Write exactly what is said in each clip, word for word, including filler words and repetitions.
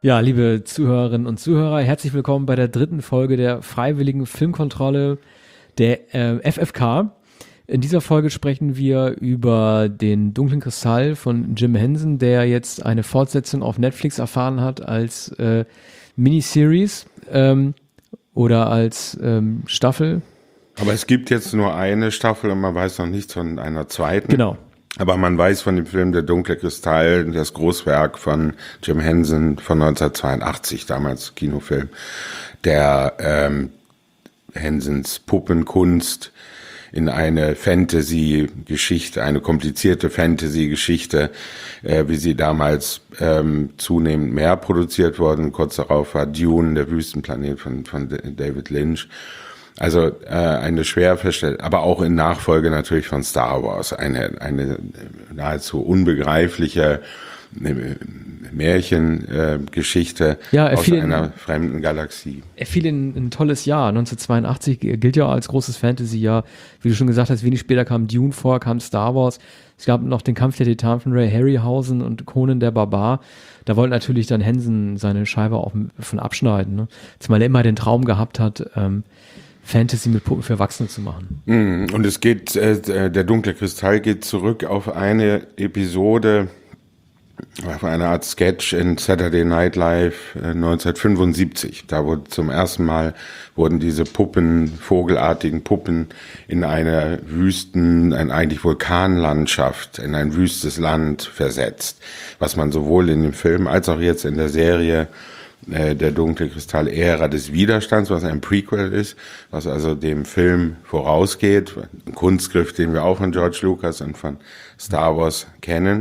Ja, liebe Zuhörerinnen und Zuhörer, herzlich willkommen bei der dritten Folge der Freiwilligen Filmkontrolle der äh, F F K. In dieser Folge sprechen wir über den Dunklen Kristall von Jim Henson, der jetzt eine Fortsetzung auf Netflix erfahren hat als äh, Miniseries ähm, oder als ähm, Staffel. Aber es gibt jetzt nur eine Staffel und man weiß noch nichts von einer zweiten. Genau. Aber man weiß von dem Film Der dunkle Kristall, das Großwerk von Jim Henson von neunzehnhundertzweiundachtzig, damals Kinofilm, der ähm, Hensons Puppenkunst in eine Fantasy-Geschichte, eine komplizierte Fantasy-Geschichte, äh, wie sie damals ähm, zunehmend mehr produziert wurden. Kurz darauf war Dune, der Wüstenplanet von, von David Lynch. Also äh, eine schwer verstellte, aber auch in Nachfolge natürlich von Star Wars, eine eine nahezu unbegreifliche Märchengeschichte äh, ja, aus einer in, fremden Galaxie. Er fiel in ein tolles Jahr. neunzehnhundertzweiundachtzig gilt ja als großes Fantasy-Jahr. Wie du schon gesagt hast, wenig später kam Dune vor, kam Star Wars. Es gab noch den Kampf der Titanen von Ray Harryhausen und Conan der Barbar. Da wollte natürlich dann Henson seine Scheibe auch von abschneiden. Ne? Zumal er immer den Traum gehabt hat, ähm, Fantasy mit Puppen für Erwachsene zu machen. Und es geht, äh, der dunkle Kristall geht zurück auf eine Episode, auf eine Art Sketch in Saturday Night Live äh, neunzehnhundertfünfundsiebzig. Da wurde zum ersten Mal wurden diese Puppen, vogelartigen Puppen, in eine Wüsten, ein eigentlich Vulkanlandschaft, in ein wüstes Land versetzt, was man sowohl in dem Film als auch jetzt in der Serie Der dunkle Kristall, Ära des Widerstands, was ein Prequel ist, was also dem Film vorausgeht, ein Kunstgriff, den wir auch von George Lucas und von Star Wars kennen.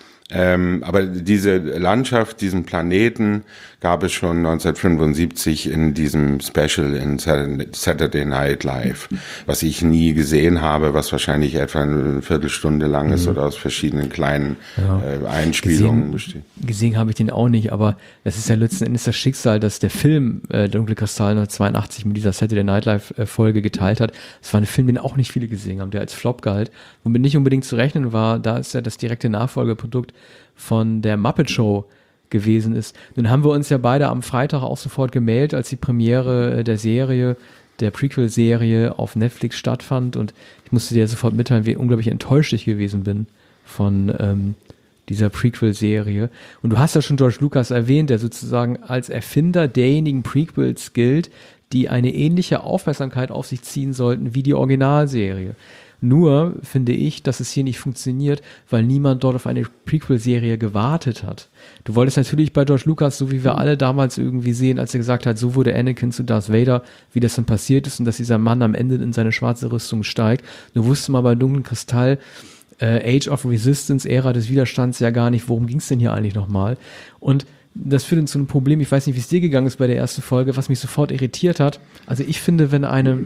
Ähm, aber diese Landschaft, diesen Planeten gab es schon neunzehnhundertfünfundsiebzig in diesem Special in Saturday Night Live, was ich nie gesehen habe, was wahrscheinlich etwa eine Viertelstunde lang ist mhm. oder aus verschiedenen kleinen ja. äh, Einspielungen besteht. Gesehen habe ich den auch nicht, aber das ist ja letzten Endes das Schicksal, dass der Film äh, Dunkle Kristall neunzehnhundertzweiundachtzig mit dieser Saturday Night Live äh, Folge geteilt hat. Das war ein Film, den auch nicht viele gesehen haben, der als Flop galt, womit nicht unbedingt zu rechnen war. Da ist ja das direkte Nachfolgeprodukt von der Muppet Show gewesen ist. Nun haben wir uns ja beide am Freitag auch sofort gemeldet, als die Premiere der Serie, der Prequel-Serie auf Netflix stattfand, und ich musste dir sofort mitteilen, wie unglaublich enttäuscht ich gewesen bin von ähm, dieser Prequel-Serie. Und du hast ja schon George Lucas erwähnt, der sozusagen als Erfinder derjenigen Prequels gilt, die eine ähnliche Aufmerksamkeit auf sich ziehen sollten wie die Originalserie. Nur finde ich, dass es hier nicht funktioniert, weil niemand dort auf eine Prequel-Serie gewartet hat. Du wolltest natürlich bei George Lucas, so wie wir alle damals irgendwie sehen, als er gesagt hat, so wurde Anakin zu Darth Vader, wie das dann passiert ist und dass dieser Mann am Ende in seine schwarze Rüstung steigt. Du wusstest mal bei Dunklen Kristall, äh, Age of Resistance, Ära des Widerstands, ja gar nicht, worum ging es denn hier eigentlich nochmal? Und das führt uns zu einem Problem, ich weiß nicht, wie es dir gegangen ist bei der ersten Folge, was mich sofort irritiert hat. Also ich finde, wenn eine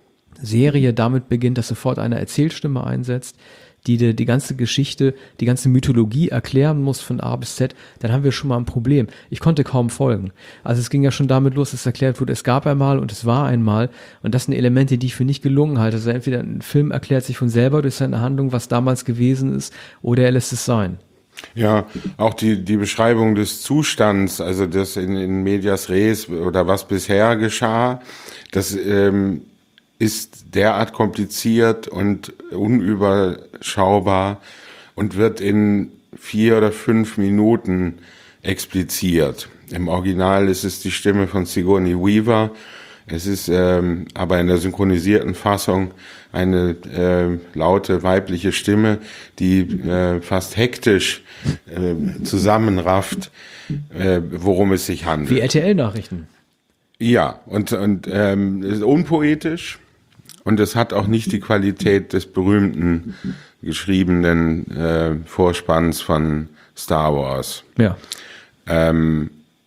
Serie damit beginnt, dass sofort eine Erzählstimme einsetzt, die die, die ganze Geschichte, die ganze Mythologie erklären muss von A bis Z, dann haben wir schon mal ein Problem. Ich konnte kaum folgen. Also es ging ja schon damit los, dass erklärt wurde, es gab einmal und es war einmal, und das sind Elemente, die ich für nicht gelungen halte. Also entweder ein Film erklärt sich von selber durch seine Handlung, was damals gewesen ist, oder er lässt es sein. Ja, auch die die Beschreibung des Zustands, also das in, in medias res oder was bisher geschah, das ähm, ist derart kompliziert und unüberschaubar und wird in vier oder fünf Minuten expliziert. Im Original ist es die Stimme von Sigourney Weaver. Es ist ähm, aber in der synchronisierten Fassung eine äh, laute weibliche Stimme, die äh, fast hektisch äh, zusammenrafft, äh, worum es sich handelt. Wie R T L-Nachrichten. Ja, und, und ähm, ist unpoetisch. Und es hat auch nicht die Qualität des berühmten geschriebenen äh, Vorspanns von Star Wars. Ja. Ähm,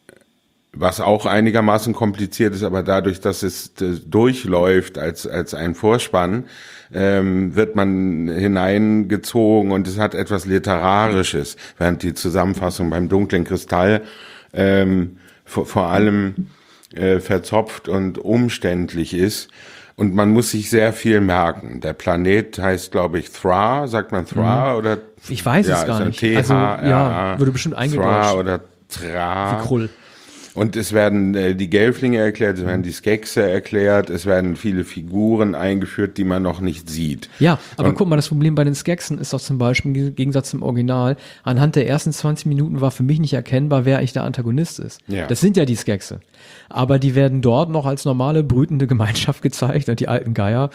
was auch einigermaßen kompliziert ist, aber dadurch, dass es äh, durchläuft als als ein Vorspann, ähm, wird man hineingezogen und es hat etwas Literarisches, während die Zusammenfassung beim Dunklen Kristall ähm, vor, vor allem äh, verzopft und umständlich ist. Und man muss sich sehr viel merken. Der Planet heißt, glaube ich, Thra. Sagt man Thra mhm. oder? Ich weiß ja, es gar nicht. T H R A, also, ja, würde bestimmt eingedeutscht. Thra oder Tra. Wie Krull. Und es werden äh, die Gelflinge erklärt, es werden die Skexe erklärt, es werden viele Figuren eingeführt, die man noch nicht sieht. Ja, aber Und, guck mal, das Problem bei den Skeksen ist doch zum Beispiel im Gegensatz zum Original, anhand der ersten zwanzig Minuten war für mich nicht erkennbar, wer eigentlich der Antagonist ist. Ja. Das sind ja die Skexe. Aber die werden dort noch als normale brütende Gemeinschaft gezeigt und die alten Geier.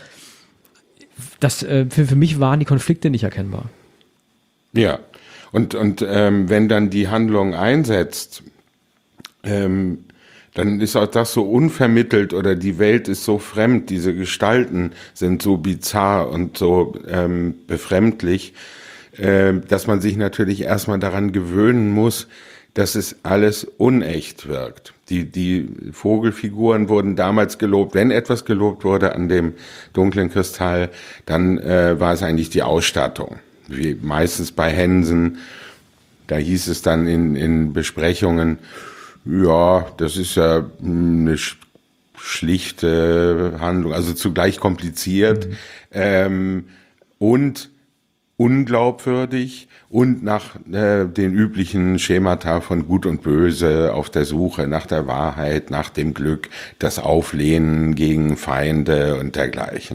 Das, äh, für, für mich waren die Konflikte nicht erkennbar. Ja, und, und ähm, wenn dann die Handlung einsetzt, ähm, dann ist auch das so unvermittelt oder die Welt ist so fremd, diese Gestalten sind so bizarr und so ähm, befremdlich, äh, dass man sich natürlich erstmal daran gewöhnen muss, dass es alles unecht wirkt. Die, die Vogelfiguren wurden damals gelobt. Wenn etwas gelobt wurde an dem dunklen Kristall, dann äh, war es eigentlich die Ausstattung. Wie meistens bei Hensen, da hieß es dann in, in Besprechungen, ja, das ist ja eine schlichte Handlung, also zugleich kompliziert mhm. ähm, und unglaubwürdig und nach äh, den üblichen Schemata von Gut und Böse auf der Suche nach der Wahrheit, nach dem Glück, das Auflehnen gegen Feinde und dergleichen.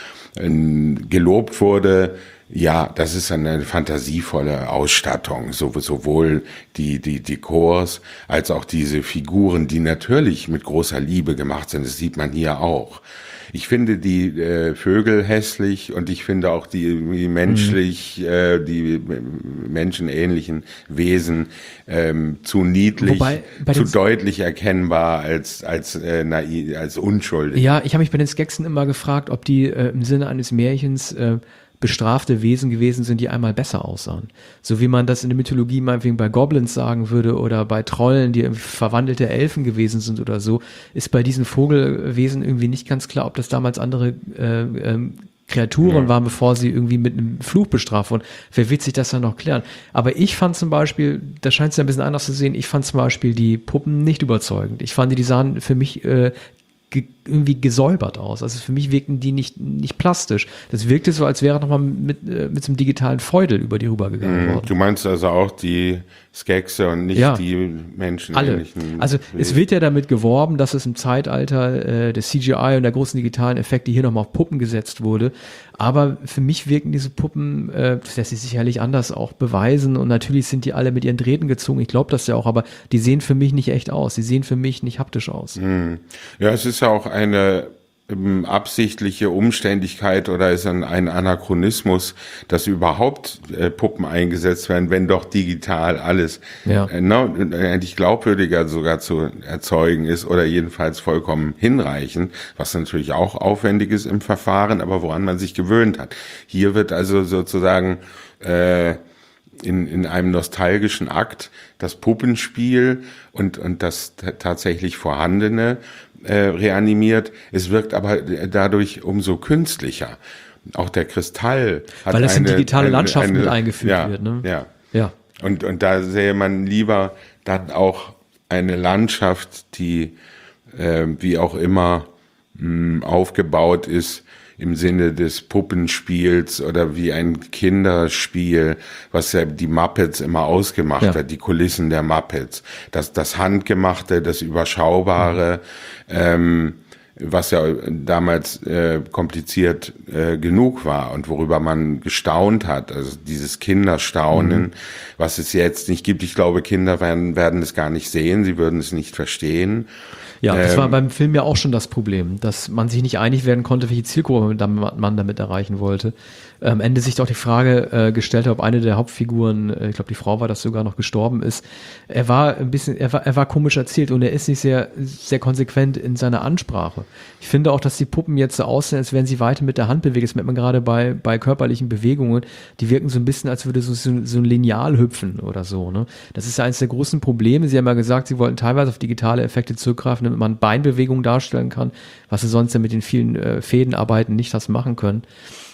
Ähm, gelobt wurde, ja, das ist eine fantasievolle Ausstattung, so, sowohl die, die, die Chors als auch diese Figuren, die natürlich mit großer Liebe gemacht sind, das sieht man hier auch. Ich finde die äh, Vögel hässlich und ich finde auch die, die menschlich, mhm. äh, die menschenähnlichen Wesen ähm, zu niedlich, Wobei, zu deutlich erkennbar als als äh, naiv, als unschuldig. Ja, ich habe mich bei den Skeksen immer gefragt, ob die äh, im Sinne eines Märchens äh, bestrafte Wesen gewesen sind, die einmal besser aussahen. So wie man das in der Mythologie meinetwegen bei Goblins sagen würde oder bei Trollen, die verwandelte Elfen gewesen sind oder so, ist bei diesen Vogelwesen irgendwie nicht ganz klar, ob das damals andere äh, ähm, Kreaturen ja. waren, bevor sie irgendwie mit einem Fluch bestraft wurden. Wer wird sich das dann noch klären? Aber ich fand zum Beispiel, da scheint es ja ein bisschen anders zu sehen, ich fand zum Beispiel die Puppen nicht überzeugend. Ich fand, die sahen für mich äh, ge- irgendwie gesäubert aus. Also für mich wirkten die nicht, nicht plastisch. Das wirkte so, als wäre nochmal mit, äh, mit so einem digitalen Feudel über die rübergegangen mm, worden. Du meinst also auch die Skexe und nicht ja. die Menschen. Alle. Also es wird ja damit geworben, dass es im Zeitalter äh, des C G I und der großen digitalen Effekte hier nochmal auf Puppen gesetzt wurde. Aber für mich wirken diese Puppen, äh, das lässt sich sicherlich anders auch beweisen und natürlich sind die alle mit ihren Drähten gezogen. Ich glaube das ja auch, aber die sehen für mich nicht echt aus. Die sehen für mich nicht haptisch aus. Mm. Ja, es ist ja auch eine ähm, absichtliche Umständlichkeit oder ist ein, ein Anachronismus, dass überhaupt äh, Puppen eingesetzt werden, wenn doch digital alles ja. äh, no, eigentlich glaubwürdiger sogar zu erzeugen ist oder jedenfalls vollkommen hinreichend, was natürlich auch aufwendig ist im Verfahren, aber woran man sich gewöhnt hat. Hier wird also sozusagen äh, in, in einem nostalgischen Akt das Puppenspiel und, und das t- tatsächlich Vorhandene äh, reanimiert. Es wirkt aber dadurch umso künstlicher. Auch der Kristall hat Weil es in eine, digitale eine, Landschaft eine, mit eingeführt ja, wird. Ne? Ja. ja. Und, und da sähe man lieber dann auch eine Landschaft, die äh, wie auch immer mh, aufgebaut ist, im Sinne des Puppenspiels oder wie ein Kinderspiel, was ja die Muppets immer ausgemacht ja. hat, die Kulissen der Muppets. Das, das Handgemachte, das Überschaubare, mhm. ähm, was ja damals äh, kompliziert äh, genug war und worüber man gestaunt hat. Also dieses Kinderstaunen, mhm. was es jetzt nicht gibt. Ich glaube, Kinder werden, werden es gar nicht sehen, sie würden es nicht verstehen. Ja, das ähm, war beim Film ja auch schon das Problem, dass man sich nicht einig werden konnte, welche Zielgruppe man damit erreichen wollte. Am Ende sich doch die Frage äh, gestellt hat, ob eine der Hauptfiguren, äh, ich glaube die Frau war das sogar, noch gestorben ist. Er war ein bisschen, er war, er war komisch erzählt und er ist nicht sehr, sehr konsequent in seiner Ansprache. Ich finde auch, dass die Puppen jetzt so aussehen, als wären sie weiter mit der Hand bewegt. Das merkt man gerade bei, bei körperlichen Bewegungen. Die wirken so ein bisschen, als würde so, so, so ein Lineal hüpfen oder so. Ne? Das ist ja eines der großen Probleme. Sie haben ja gesagt, sie wollten teilweise auf digitale Effekte zurückgreifen, damit man Beinbewegungen darstellen kann, was sie sonst ja mit den vielen äh, Fädenarbeiten nicht das machen können.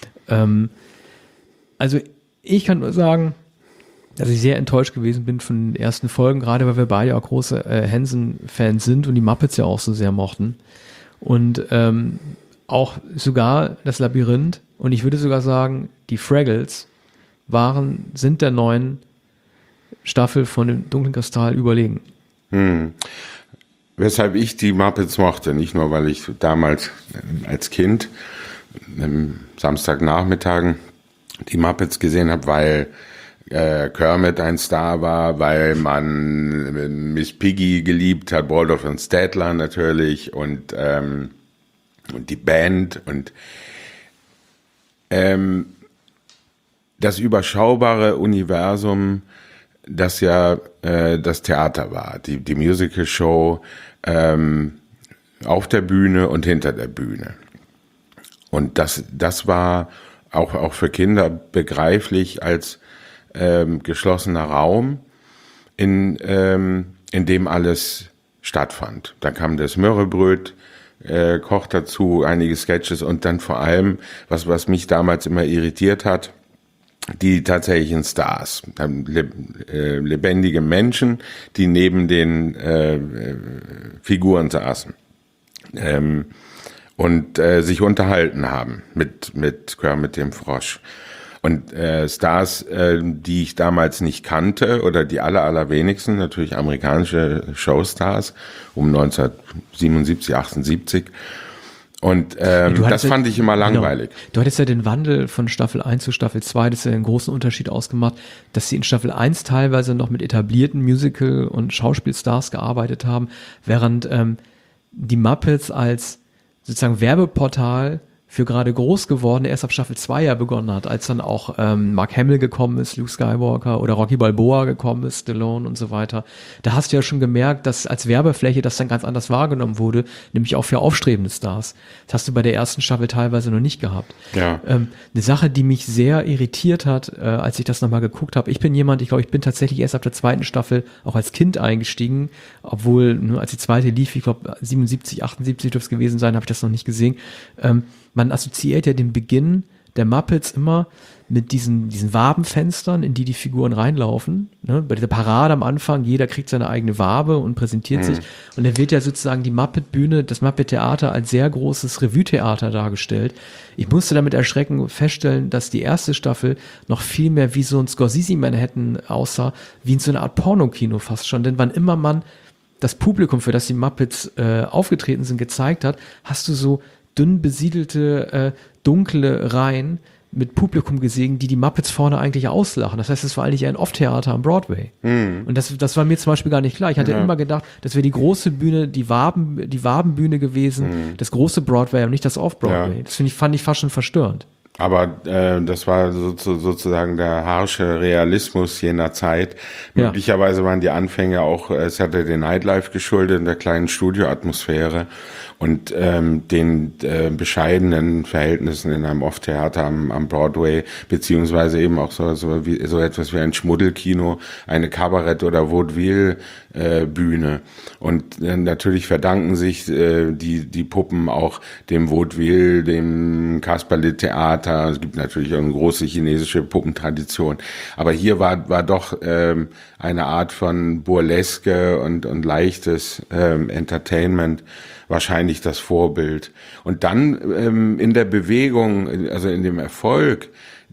Ähm, also ich kann nur sagen, dass ich sehr enttäuscht gewesen bin von den ersten Folgen, gerade weil wir beide auch große äh, Henson-Fans sind und die Muppets ja auch so sehr mochten. Und ähm, auch sogar das Labyrinth und ich würde sogar sagen, die Fraggles waren, sind der neuen Staffel von dem Dunklen Kristall überlegen. Hm. weshalb ich die Muppets mochte, nicht nur, weil ich damals als Kind am Samstagnachmittagen die Muppets gesehen habe, weil äh, Kermit ein Star war, weil man Miss Piggy geliebt hat, Waldorf und Statler natürlich und, ähm, und die Band und ähm, das überschaubare Universum, das ja äh, das Theater war, die, die Musical-Show ähm, auf der Bühne und hinter der Bühne. Und das, das war auch, auch für Kinder begreiflich als ähm, geschlossener Raum, in, ähm, in dem alles stattfand. Dann kam das Mörrebröt, äh, Koch dazu, einige Sketches und dann vor allem, was, was mich damals immer irritiert hat, die tatsächlichen Stars, lebendige Menschen, die neben den äh, Figuren saßen ähm, und äh, sich unterhalten haben mit mit Kermit dem Frosch. Und äh, Stars, äh, die ich damals nicht kannte oder die aller allerwenigsten, natürlich amerikanische Showstars um neunzehnhundertsiebenundsiebzig, achtundsiebzig. Und ähm, ja, das fand ja, ich immer langweilig. Genau. Du hattest ja den Wandel von Staffel eins zu Staffel zwei, das ist ja einen großen Unterschied ausgemacht, dass sie in Staffel eins teilweise noch mit etablierten Musical- und Schauspielstars gearbeitet haben, während ähm, die Muppets als sozusagen Werbeportal für gerade groß geworden erst ab Staffel zwei ja begonnen hat, als dann auch ähm, Mark Hamill gekommen ist, Luke Skywalker oder Rocky Balboa gekommen ist, Stallone und so weiter. Da hast du ja schon gemerkt, dass als Werbefläche das dann ganz anders wahrgenommen wurde, nämlich auch für aufstrebende Stars. Das hast du bei der ersten Staffel teilweise noch nicht gehabt. Ja. Ähm, eine Sache, die mich sehr irritiert hat, äh, als ich das nochmal geguckt habe. Ich bin jemand, ich glaube, ich bin tatsächlich erst ab der zweiten Staffel auch als Kind eingestiegen, obwohl, nur als die zweite lief, ich glaube siebenundsiebzig, achtundsiebzig dürfte es gewesen sein, habe ich das noch nicht gesehen. Ähm, Man assoziiert ja den Beginn der Muppets immer mit diesen, diesen Wabenfenstern, in die die Figuren reinlaufen. Ne? Bei dieser Parade am Anfang, jeder kriegt seine eigene Wabe und präsentiert mhm. sich. Und dann wird ja sozusagen die Muppet-Bühne, das Muppet-Theater als sehr großes Revue-Theater dargestellt. Ich musste damit erschrecken feststellen, dass die erste Staffel noch viel mehr wie so ein Scorsese-Manhattan aussah, wie in so einer Art Pornokino fast schon. Denn wann immer man das Publikum, für das die Muppets äh, aufgetreten sind, gezeigt hat, hast du so dünn besiedelte, äh, dunkle Reihen mit Publikum gesehen, die die Muppets vorne eigentlich auslachen. Das heißt, es war eigentlich ein Off-Theater am Broadway. Mhm. Und das, das war mir zum Beispiel gar nicht klar. Ich hatte ja. immer gedacht, das wäre die große Bühne, die Waben, die Wabenbühne gewesen, mhm. das große Broadway und nicht das Off-Broadway. Ja. Das finde ich, fand ich fast schon verstörend. Aber äh, das war so, so, sozusagen der harsche Realismus jener Zeit. Ja. Möglicherweise waren die Anfänge auch äh, Saturday Night Live geschuldet in der kleinen Studioatmosphäre und ähm, den äh, bescheidenen Verhältnissen in einem Off-Theater am, am Broadway, beziehungsweise eben auch so, so, wie, so etwas wie ein Schmuddelkino, eine Kabarett- oder Vaudeville-Bühne. Und äh, natürlich verdanken sich äh, die, die Puppen auch dem Vaudeville, dem Kasperle-Theater. Es gibt natürlich auch eine große chinesische Puppentradition. Aber hier war, war doch ähm, eine Art von Burleske und, und leichtes ähm, Entertainment wahrscheinlich das Vorbild. Und dann ähm, in der Bewegung, also in dem Erfolg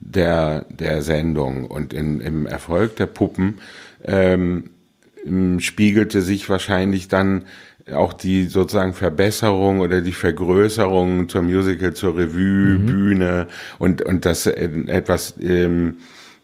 der der Sendung und in, im Erfolg der Puppen ähm, spiegelte sich wahrscheinlich dann auch die sozusagen Verbesserung oder die Vergrößerung zur Musical, zur Revue, mhm. Bühne und und das etwas ähm,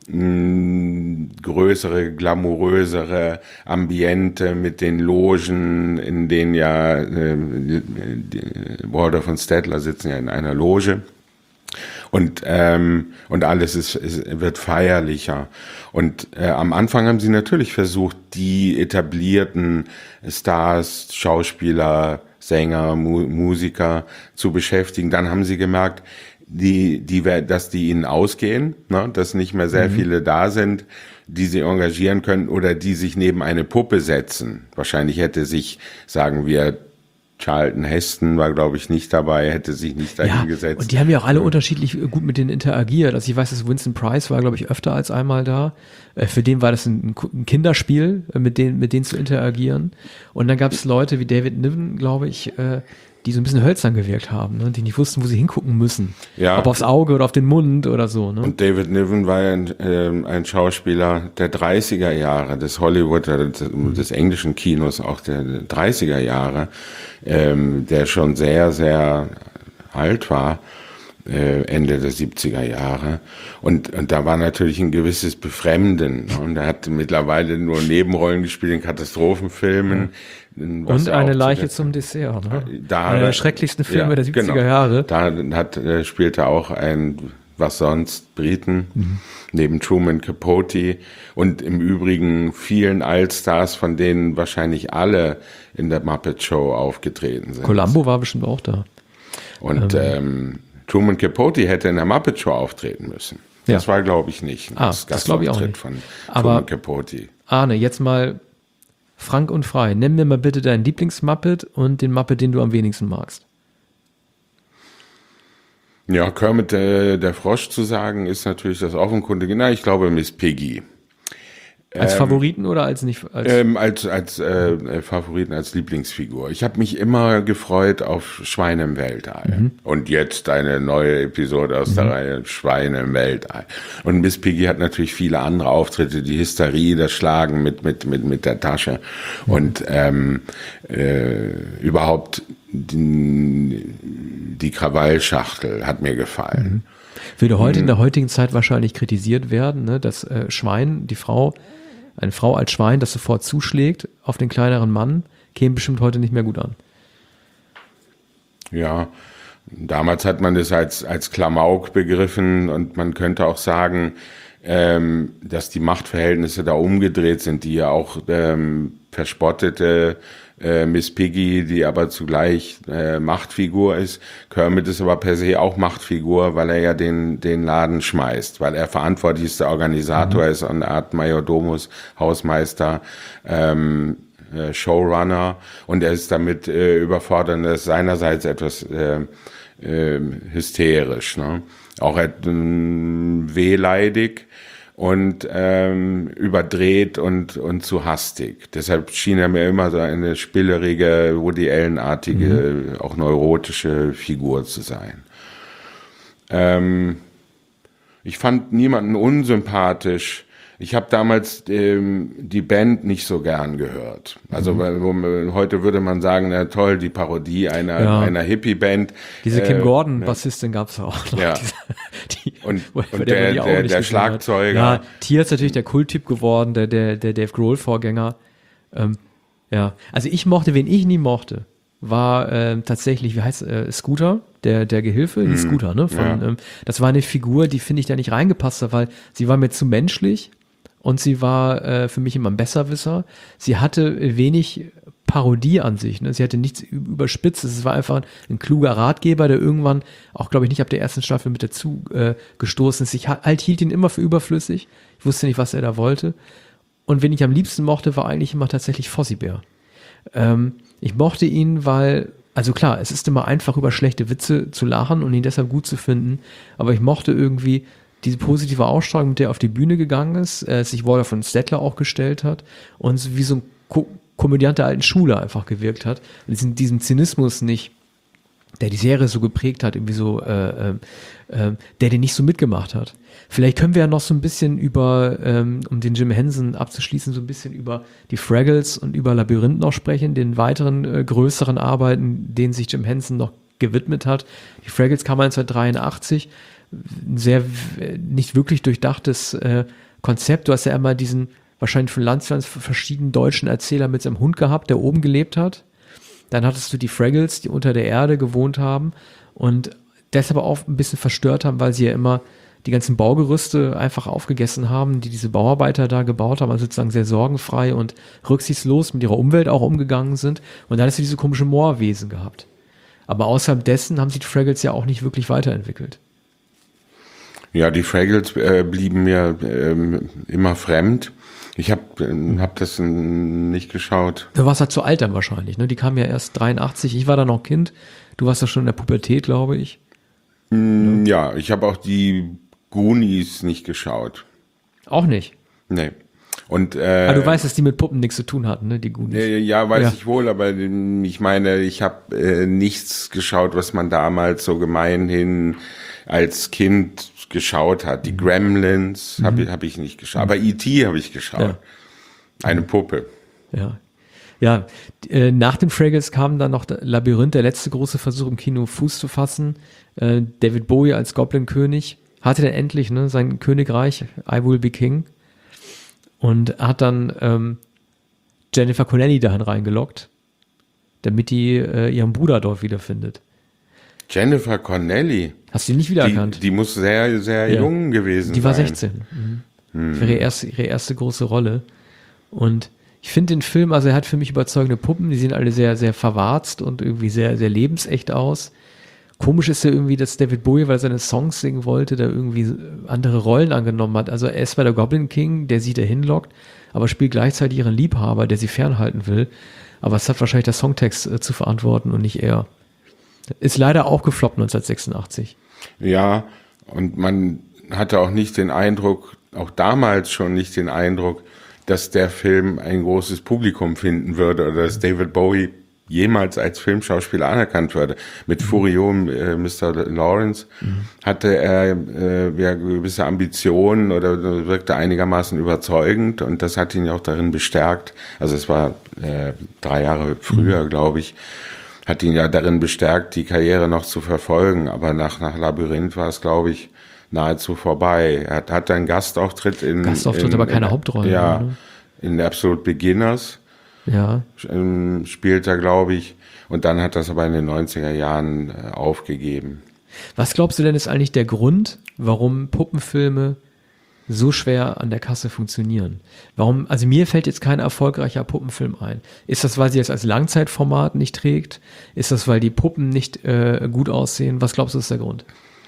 größere, glamourösere Ambiente mit den Logen, in denen ja äh, Waldorf und Statler sitzen ja in einer Loge und ähm, und alles ist, ist wird feierlicher und äh, am Anfang haben sie natürlich versucht, die etablierten Stars, Schauspieler, Sänger, Mu- Musiker zu beschäftigen. Dann haben sie gemerkt, die, die, dass die ihnen ausgehen, ne, dass nicht mehr sehr mhm. viele da sind, die sie engagieren können oder die sich neben eine Puppe setzen. Wahrscheinlich hätte sich, sagen wir, Charlton Heston war, glaube ich, nicht dabei, hätte sich nicht dahin ja, gesetzt. Und die haben ja auch alle ja. unterschiedlich gut mit denen interagiert. Also ich weiß, dass Winston Price war, glaube ich, öfter als einmal da. Für den war das ein, ein Kinderspiel, mit denen, mit denen zu interagieren. Und dann gab es Leute wie David Niven, glaube ich, die so ein bisschen hölzern gewirkt haben, ne? Die nicht wussten, wo sie hingucken müssen. Ja. Ob aufs Auge oder auf den Mund oder so. Ne? Und David Niven war ein, äh, ein Schauspieler der dreißiger Jahre, des Hollywood, des, des englischen Kinos, auch der dreißiger Jahre, ähm, der schon sehr, sehr alt war, äh, Ende der siebziger Jahre. Und, und da war natürlich ein gewisses Befremden. Ne? Und er hat mittlerweile nur Nebenrollen gespielt in Katastrophenfilmen. Und eine Leiche zum Dessert. Ne? Da, Einer der schrecklichsten Filme ja, der siebziger genau. Jahre. Da hat, äh, spielte auch ein, was sonst, Briten, mhm. neben Truman Capote und im Übrigen vielen Allstars, von denen wahrscheinlich alle in der Muppet Show aufgetreten sind. Columbo war bestimmt auch da. Und ähm. Ähm, Truman Capote hätte in der Muppet Show auftreten müssen. Ja. Das war, glaube ich, nicht. Ah, das, das glaube ich auch nicht. Von Aber Truman Capote. Arne, jetzt mal frank und frei. Nimm mir mal bitte deinen Lieblings-Muppet und den Muppet, den du am wenigsten magst. Ja, Kermit der, der Frosch zu sagen, ist natürlich das offenkundige. Na, ich glaube Miss Piggy. Als ähm, Favoriten oder als nicht? Als, ähm, als als äh, Favoriten, als Lieblingsfigur. Ich habe mich immer gefreut auf Schweine im Weltall. Mhm. Und jetzt eine neue Episode aus mhm. der Reihe Schweine im Weltall. Und Miss Piggy hat natürlich viele andere Auftritte, die Hysterie, das Schlagen mit mit mit mit der Tasche mhm. und ähm, äh, überhaupt die, die Krawallschachtel hat mir gefallen. Mhm. Würde heute mhm. in der heutigen Zeit wahrscheinlich kritisiert werden, ne, dass äh, Schwein, die Frau Eine Frau als Schwein, das sofort zuschlägt auf den kleineren Mann, käme bestimmt heute nicht mehr gut an. Ja, damals hat man das als, als Klamauk begriffen und man könnte auch sagen, ähm, dass die Machtverhältnisse da umgedreht sind, die ja auch ähm, verspottete äh, Miss Piggy, die aber zugleich äh, Machtfigur ist. Kermit ist aber per se auch Machtfigur, weil er ja den den Laden schmeißt, weil er verantwortlichster Organisator mhm. ist, eine Art Majordomus, Hausmeister, ähm, äh, Showrunner, und er ist damit äh, überfordert, er ist seinerseits etwas äh, äh, hysterisch, ne? Auch äh, wehleidig und ähm, überdreht und und zu hastig. Deshalb schien er mir immer so eine spillerige, Woody Allen-artige, mhm. auch neurotische Figur zu sein. Ähm, ich fand niemanden unsympathisch. Ich habe damals ähm, die Band nicht so gern gehört. Also mhm. wo man, heute würde man sagen, na toll, die Parodie einer ja. einer Hippie-Band. Diese Kim äh, Gordon-Bassistin gab's auch noch. Ja. Diese, die, und und der, der, der, der Schlagzeuger. Ja, Tier ist natürlich der Kulttyp geworden, der der der Dave Grohl-Vorgänger. Ähm, ja, also ich mochte, wen ich nie mochte, war äh, tatsächlich, wie heißt äh, Scooter, der der Gehilfe, die mm, Scooter, ne? Von, ja. ähm, das war eine Figur, die finde ich da nicht reingepasst hat, weil sie war mir zu menschlich. Und sie war äh, für mich immer ein Besserwisser. Sie hatte wenig Parodie an sich. Ne? Sie hatte nichts überspitzt. Es war einfach ein kluger Ratgeber, der irgendwann, auch glaube ich nicht ab der ersten Staffel mit dazu äh, gestoßen ist. Ich halt hielt ihn immer für überflüssig. Ich wusste nicht, was er da wollte. Und wen ich am liebsten mochte, war eigentlich immer tatsächlich Fozzie Bear. Ähm, ich mochte ihn, weil, also klar, es ist immer einfach, über schlechte Witze zu lachen und ihn deshalb gut zu finden. Aber ich mochte irgendwie diese positive Ausstrahlung, mit der er auf die Bühne gegangen ist, äh, sich Walter von Stettler auch gestellt hat und wie so ein Ko- Komödiant der alten Schule einfach gewirkt hat. Und diesen, diesen Zynismus nicht, der die Serie so geprägt hat, irgendwie so, äh, äh, äh, der den nicht so mitgemacht hat. Vielleicht können wir ja noch so ein bisschen über, ähm, um den Jim Henson abzuschließen, so ein bisschen über die Fraggles und über Labyrinth noch sprechen, den weiteren äh, größeren Arbeiten, denen sich Jim Henson noch gewidmet hat. Die Fraggles kam neunzehnhundertdreiundachtzig. Ein sehr nicht wirklich durchdachtes äh, Konzept. Du hast ja einmal diesen wahrscheinlich von Landslands verschiedenen deutschen Erzähler mit seinem Hund gehabt, der oben gelebt hat. Dann hattest du die Fraggles, die unter der Erde gewohnt haben und deshalb auch ein bisschen verstört haben, weil sie ja immer die ganzen Baugerüste einfach aufgegessen haben, die diese Bauarbeiter da gebaut haben, also sozusagen sehr sorgenfrei und rücksichtslos mit ihrer Umwelt auch umgegangen sind. Und dann hast du diese komischen Moorwesen gehabt. Aber außerhalb dessen haben sich die Fraggles ja auch nicht wirklich weiterentwickelt. Ja, die Fraggles äh, blieben mir ähm, immer fremd. Ich habe äh, hab das äh, nicht geschaut. Du warst halt zu alt dann wahrscheinlich, ne? Die kamen ja erst dreiundachtzig. Ich war da noch Kind. Du warst ja schon in der Pubertät, glaube ich. Mm, ja, ich habe auch die Goonies nicht geschaut. Auch nicht? Nee. Und, äh, aber du weißt, dass die mit Puppen nichts zu tun hatten, ne, die Goonies. Äh, ja, weiß ja. ich wohl, aber ich meine, ich habe äh, nichts geschaut, was man damals so gemeinhin als Kind geschaut hat. Die Gremlins mhm. habe hab ich nicht geschaut, aber E T habe ich geschaut. Ja. Eine Puppe. Ja. Ja, äh, nach den Fraggles kam dann noch Labyrinth, der letzte große Versuch im Kino Fuß zu fassen. Äh, David Bowie als Goblin-König hatte dann endlich ne, sein Königreich, I Will Be King. Und hat dann ähm, Jennifer Connelly dahin reingelockt, damit die äh, ihren Bruder dort wiederfindet. Jennifer Connelly? Hast du die nicht wiedererkannt? Die, die muss sehr, sehr ja. jung gewesen sein. Die war sechzehn. Mhm. Hm. Das war ihre erste, ihre erste große Rolle. Und ich finde den Film, also er hat für mich überzeugende Puppen, die sehen alle sehr, sehr verwarzt und irgendwie sehr, sehr lebensecht aus. Komisch ist ja irgendwie, dass David Bowie, weil er seine Songs singen wollte, da irgendwie andere Rollen angenommen hat. Also er ist bei der Goblin King, der sie da hinlockt, aber spielt gleichzeitig ihren Liebhaber, der sie fernhalten will. Aber es hat wahrscheinlich der Songtext äh, zu verantworten und nicht er. Ist leider auch gefloppt neunzehnhundertsechsundachtzig. Ja, und man hatte auch nicht den Eindruck, auch damals schon nicht den Eindruck, dass der Film ein großes Publikum finden würde oder dass David Bowie jemals als Filmschauspieler anerkannt würde. Mit Furion, äh, Mister Lawrence, mhm. hatte er äh, ja, gewisse Ambitionen oder wirkte einigermaßen überzeugend und das hat ihn ja auch darin bestärkt. Also es war äh, drei Jahre früher, mhm. glaube ich, hat ihn ja darin bestärkt, die Karriere noch zu verfolgen. Aber nach, nach Labyrinth war es, glaube ich, nahezu vorbei. Er hat, hat einen Gastauftritt in... Gastauftritt, in, aber keine in, Hauptrolle. Ja, oder? In Absolute Beginners. Ja. Ähm, spielt er, glaube ich. Und dann hat das aber in den neunziger Jahren äh, aufgegeben. Was glaubst du denn ist eigentlich der Grund, warum Puppenfilme so schwer an der Kasse funktionieren? Warum, also mir fällt jetzt kein erfolgreicher Puppenfilm ein. Ist das, weil sie es als Langzeitformat nicht trägt? Ist das, weil die Puppen nicht äh, gut aussehen? Was glaubst du ist der Grund?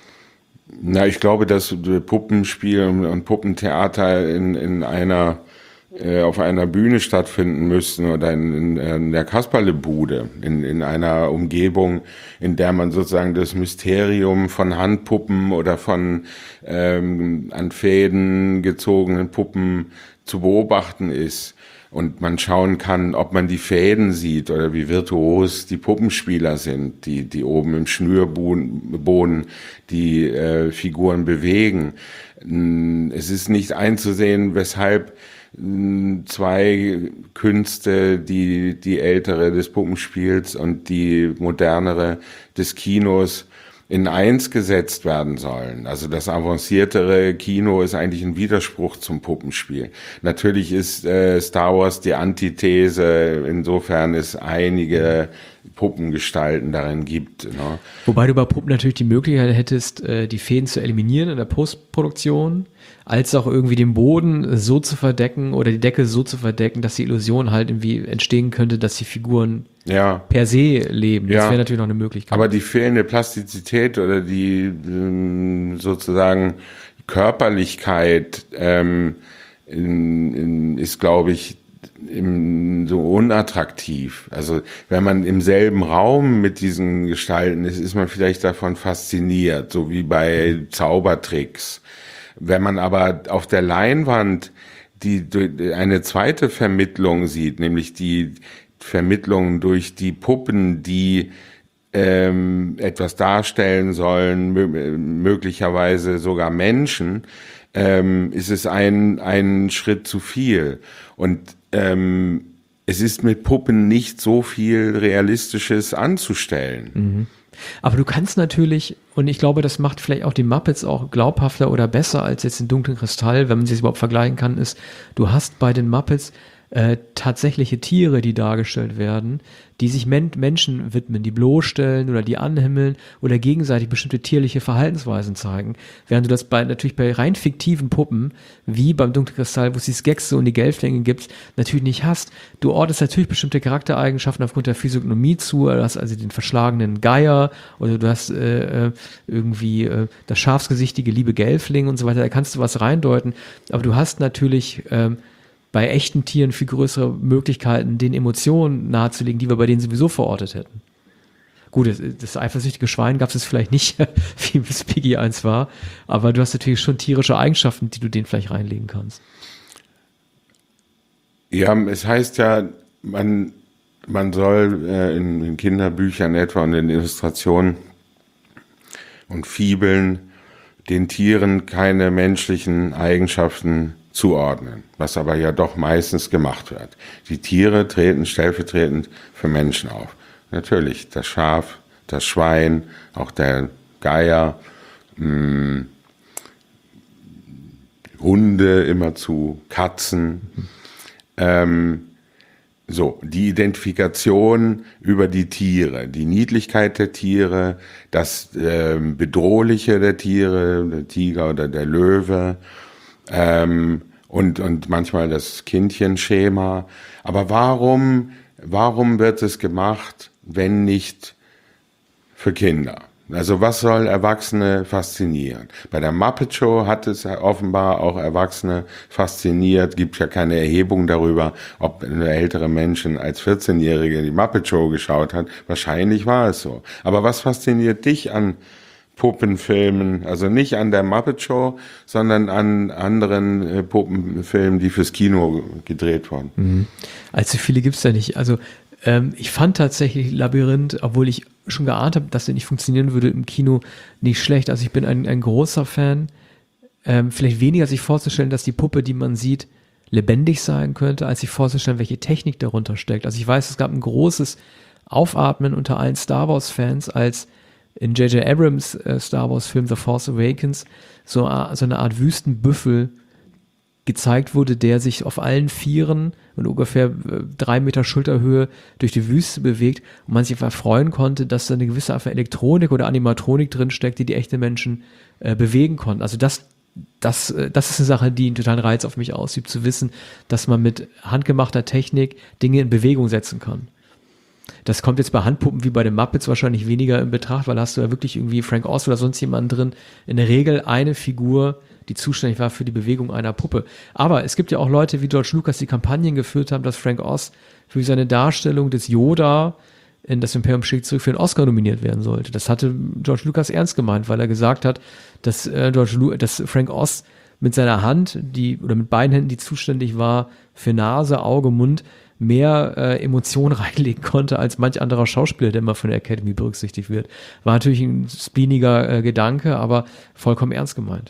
Na, ich glaube, dass Puppenspiel und Puppentheater in, in einer auf einer Bühne stattfinden müssten oder in, in der Kasperlebude, in, in einer Umgebung, in der man sozusagen das Mysterium von Handpuppen oder von ähm, an Fäden gezogenen Puppen zu beobachten ist und man schauen kann, ob man die Fäden sieht oder wie virtuos die Puppenspieler sind, die, die oben im Schnürboden die äh, Figuren bewegen. Es ist nicht einzusehen, weshalb zwei Künste, die die ältere des Puppenspiels und die modernere des Kinos in eins gesetzt werden sollen. Also das avanciertere Kino ist eigentlich ein Widerspruch zum Puppenspiel. Natürlich ist äh, Star Wars die Antithese, insofern es einige Puppengestalten darin gibt. Ne? Wobei du bei Puppen natürlich die Möglichkeit hättest, äh, die Fäden zu eliminieren in der Postproduktion, als auch irgendwie den Boden so zu verdecken oder die Decke so zu verdecken, dass die Illusion halt irgendwie entstehen könnte, dass die Figuren ja. per se leben. Das ja. wäre natürlich noch eine Möglichkeit. Aber die fehlende Plastizität oder die ähm, sozusagen Körperlichkeit ähm, in, in, ist, glaube ich, im, so unattraktiv. Also wenn man im selben Raum mit diesen Gestalten ist, ist man vielleicht davon fasziniert, so wie bei Zaubertricks. Wenn man aber auf der Leinwand die, die eine zweite Vermittlung sieht, nämlich die Vermittlung durch die Puppen, die ähm, etwas darstellen sollen, mö- möglicherweise sogar Menschen, ähm, ist es ein, ein Schritt zu viel. Und ähm, es ist mit Puppen nicht so viel Realistisches anzustellen. Mhm. Aber du kannst natürlich, und ich glaube, das macht vielleicht auch die Muppets auch glaubhafter oder besser als jetzt den dunklen Kristall, wenn man sie überhaupt vergleichen kann, ist, du hast bei den Muppets äh, tatsächliche Tiere, die dargestellt werden, die sich Men- Menschen widmen, die bloßstellen oder die anhimmeln oder gegenseitig bestimmte tierliche Verhaltensweisen zeigen. Während du das bei natürlich bei rein fiktiven Puppen, wie beim dunklen Kristall, wo es die Skekse und die Gelflinge gibt, natürlich nicht hast. Du ordnest natürlich bestimmte Charaktereigenschaften aufgrund der Physiognomie zu, du hast also den verschlagenen Geier oder du hast äh, irgendwie äh, das schafsgesichtige liebe Gelfling und so weiter, da kannst du was reindeuten, aber du hast natürlich ähm, bei echten Tieren viel größere Möglichkeiten, den Emotionen nahezulegen, die wir bei denen sowieso verortet hätten. Gut, das, das eifersüchtige Schwein gab es vielleicht nicht, wie es Piggy eins war, aber du hast natürlich schon tierische Eigenschaften, die du denen vielleicht reinlegen kannst. Ja, es heißt ja, man, man soll äh, in, in Kinderbüchern etwa und in Illustrationen und Fibeln den Tieren keine menschlichen Eigenschaften zuordnen, was aber ja doch meistens gemacht wird. Die Tiere treten stellvertretend für Menschen auf. Natürlich, das Schaf, das Schwein, auch der Geier, mh, Hunde immerzu, Katzen. Ähm, so, die Identifikation über die Tiere, die Niedlichkeit der Tiere, das äh, Bedrohliche der Tiere, der Tiger oder der Löwe, ähm, und, und manchmal das Kindchenschema. Aber warum, warum wird es gemacht, wenn nicht für Kinder? Also was soll Erwachsene faszinieren? Bei der Muppet Show hat es offenbar auch Erwachsene fasziniert. Gibt ja keine Erhebung darüber, ob eine ältere Menschen als vierzehnjährige die Muppet Show geschaut hat. Wahrscheinlich war es so. Aber was fasziniert dich an Puppenfilmen? Also nicht an der Muppet Show, sondern an anderen äh, Puppenfilmen, die fürs Kino gedreht wurden. Mhm. Allzu viele gibt's ja nicht. Also ähm, ich fand tatsächlich Labyrinth, obwohl ich schon geahnt habe, dass der nicht funktionieren würde im Kino, nicht schlecht. Also ich bin ein, ein großer Fan. Ähm, vielleicht weniger sich vorzustellen, dass die Puppe, die man sieht, lebendig sein könnte, als sich vorzustellen, welche Technik darunter steckt. Also ich weiß, es gab ein großes Aufatmen unter allen Star Wars-Fans, als in J J Abrams äh, Star Wars-Film The Force Awakens so, so eine Art Wüstenbüffel gezeigt wurde, der sich auf allen Vieren und ungefähr drei Meter Schulterhöhe durch die Wüste bewegt und man sich einfach freuen konnte, dass da eine gewisse Art von Elektronik oder Animatronik drinsteckt, die die echte Menschen äh, bewegen konnten. Also das, das, äh, das ist eine Sache, die einen totalen Reiz auf mich ausübt, zu wissen, dass man mit handgemachter Technik Dinge in Bewegung setzen kann. Das kommt jetzt bei Handpuppen wie bei den Muppets wahrscheinlich weniger in Betracht, weil da hast du ja wirklich irgendwie Frank Oz oder sonst jemanden drin. In der Regel eine Figur, die zuständig war für die Bewegung einer Puppe. Aber es gibt ja auch Leute wie George Lucas, die Kampagnen geführt haben, dass Frank Oz für seine Darstellung des Yoda in Das Imperium schlägt zurück für einen Oscar nominiert werden sollte. Das hatte George Lucas ernst gemeint, weil er gesagt hat, dass, äh, George Lu- dass Frank Oz mit seiner Hand, die oder mit beiden Händen, die zuständig war für Nase, Auge, Mund, mehr äh, Emotionen reinlegen konnte als manch anderer Schauspieler, der immer von der Academy berücksichtigt wird. War natürlich ein spleeniger äh, Gedanke, aber vollkommen ernst gemeint.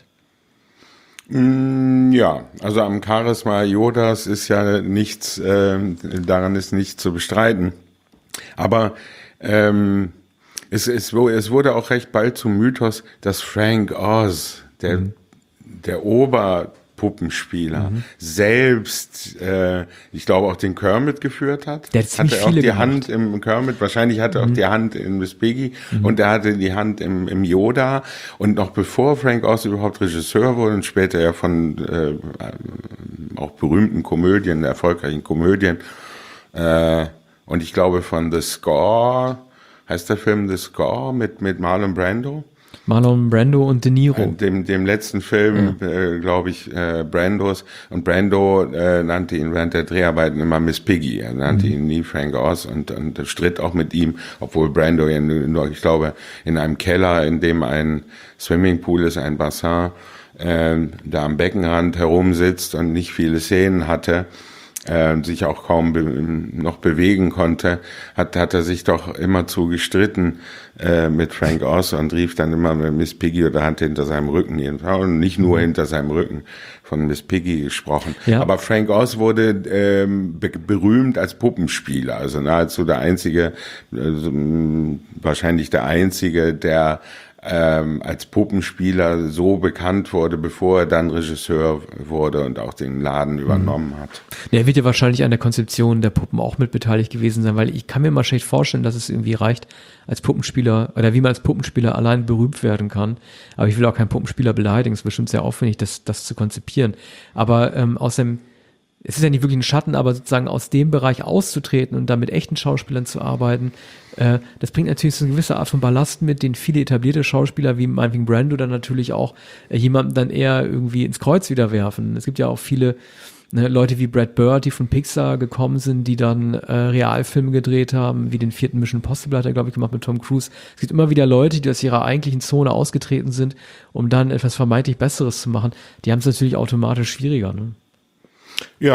Ja, also am Charisma Yodas ist ja nichts, äh, daran ist nichts zu bestreiten. Aber ähm, es, es, es wurde auch recht bald zum Mythos, dass Frank Oz, der, mhm. der Oberpuppenspieler, mhm. selbst, äh, ich glaube, auch den Kermit geführt hat. Der hat hatte auch die gemacht. Hand im Kermit, wahrscheinlich hatte er mhm. auch die Hand in Miss Piggy mhm. und er hatte die Hand im, im Yoda. Und noch bevor Frank Oz überhaupt Regisseur wurde und später ja von äh, auch berühmten Komödien, erfolgreichen Komödien, äh, und ich glaube von The Score, heißt der Film The Score mit, mit Marlon Brando? Marlon Brando und De Niro. Dem, dem letzten Film, ja. äh, glaube ich, äh, Brandos. Und Brando äh, nannte ihn während der Dreharbeiten immer Miss Piggy. Er nannte mhm. ihn nie Frank Oz und, und stritt auch mit ihm, obwohl Brando ja nur, ich glaube, in einem Keller, in dem ein Swimmingpool ist, ein Bassin, äh, da am Beckenrand herumsitzt und nicht viele Szenen hatte, äh, sich auch kaum be- noch bewegen konnte, hat, hat er sich doch immer zu gestritten äh, mit Frank Oz und rief dann immer Miss Piggy oder hat hinter seinem Rücken jedenfalls, und nicht nur hinter seinem Rücken von Miss Piggy gesprochen. Ja. Aber Frank Oz wurde ähm, be- berühmt als Puppenspieler, also nahezu der einzige, äh, wahrscheinlich der einzige, der ähm, als Puppenspieler so bekannt wurde, bevor er dann Regisseur wurde und auch den Laden übernommen hat. Ja, er wird ja wahrscheinlich an der Konzeption der Puppen auch mit beteiligt gewesen sein, weil ich kann mir mal schlecht vorstellen, dass es irgendwie reicht, als Puppenspieler, oder wie man als Puppenspieler allein berühmt werden kann. Aber ich will auch keinen Puppenspieler beleidigen, es ist bestimmt sehr aufwendig, das, das zu konzipieren. Aber ähm, aus dem es ist ja nicht wirklich ein Schatten, aber sozusagen aus dem Bereich auszutreten und da mit echten Schauspielern zu arbeiten, äh, das bringt natürlich so eine gewisse Art von Ballast mit, den viele etablierte Schauspieler wie meinetwegen Brando dann natürlich auch äh, jemanden dann eher irgendwie ins Kreuz wieder werfen. Es gibt ja auch viele ne, Leute wie Brad Bird, die von Pixar gekommen sind, die dann äh, Realfilme gedreht haben, wie den vierten Mission Impossible hat er, glaube ich, gemacht mit Tom Cruise. Es gibt immer wieder Leute, die aus ihrer eigentlichen Zone ausgetreten sind, um dann etwas vermeintlich Besseres zu machen. Die haben es natürlich automatisch schwieriger, ne? Ja,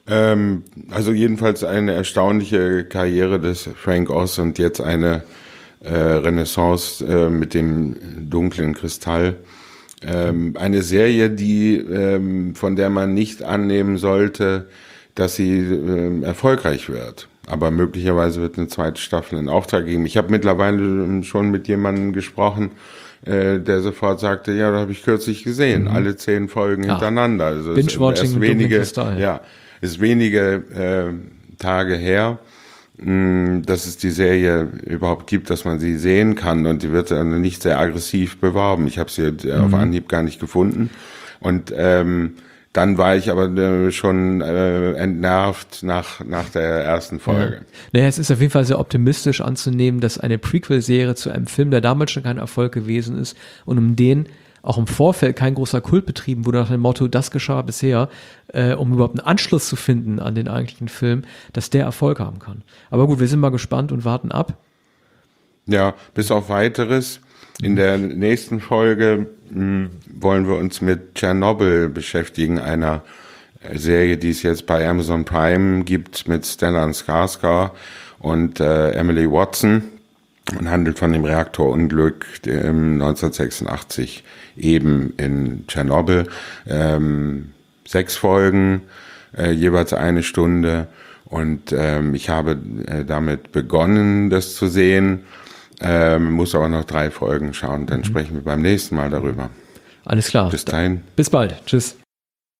Ähm, also jedenfalls eine erstaunliche Karriere des Frank Oz und jetzt eine äh, Renaissance äh, mit dem dunklen Kristall. Ähm, eine Serie, die ähm, von der man nicht annehmen sollte, dass sie äh, erfolgreich wird. Aber möglicherweise wird eine zweite Staffel in Auftrag geben. Ich habe mittlerweile schon mit jemandem gesprochen, äh, der sofort sagte, ja, da habe ich kürzlich gesehen, mhm. alle zehn Folgen ja. hintereinander. Also Binge-Watching ist mit wenige, Kristall. Ja, ist wenige äh, Tage her, mh, dass es die Serie überhaupt gibt, dass man sie sehen kann. Und die wird dann nicht sehr aggressiv beworben. Ich habe sie äh, mhm. auf Anhieb gar nicht gefunden. Und ähm, dann war ich aber äh, schon äh, entnervt nach nach der ersten Folge. Ja. Naja, es ist auf jeden Fall sehr optimistisch anzunehmen, dass eine Prequel-Serie zu einem Film, der damals schon kein Erfolg gewesen ist und um den auch im Vorfeld kein großer Kult betrieben wurde nach dem Motto, das geschah bisher, äh, um überhaupt einen Anschluss zu finden an den eigentlichen Film, dass der Erfolg haben kann. Aber gut, wir sind mal gespannt und warten ab. Ja, bis auf Weiteres. In der nächsten Folge mh, wollen wir uns mit Tschernobyl beschäftigen, einer Serie, die es jetzt bei Amazon Prime gibt mit Stellan Skarsgård und äh, Emily Watson und handelt von dem Reaktorunglück im neunzehnhundertsechsundachtzig eben in Tschernobyl. Ähm, sechs Folgen, äh, jeweils eine Stunde und ähm, ich habe äh, damit begonnen, das zu sehen. Ähm, muss aber noch drei Folgen schauen, dann mhm. sprechen wir beim nächsten Mal darüber. Alles klar. Bis dahin. Bis bald. Tschüss.